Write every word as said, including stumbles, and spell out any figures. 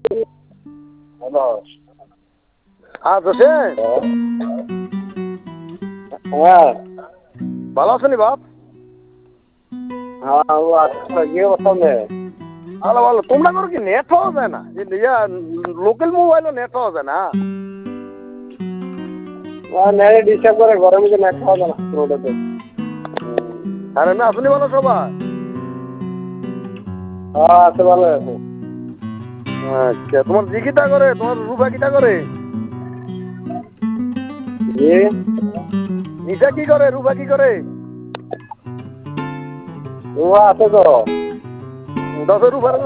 Hello. হ্যাঁ জসিম, হ্যাঁ ভালো আছেন বাপ? হ্যাঁ ও আচ্ছা গিয়ে বসানে ভালো ভালো। তোমরা করো কি নেট পাওয়া যায় না? ইয়া লোকাল মোবাইলও নেট পাওয়া যায় না? নেটে ডিস্টার্ব করে ঘরের মধ্যে নেট পাওয়া যায় না রোডেতে। আরে না আসলে ভালো সবাই? হ্যাঁ আছে ভালো আছে। আচ্ছা, তোমার জি কিটা করে, তোমার রূপা কিটা করে? জি নিশা কি করে, রূপা কি করে? ও আছে তো। দশ রূপার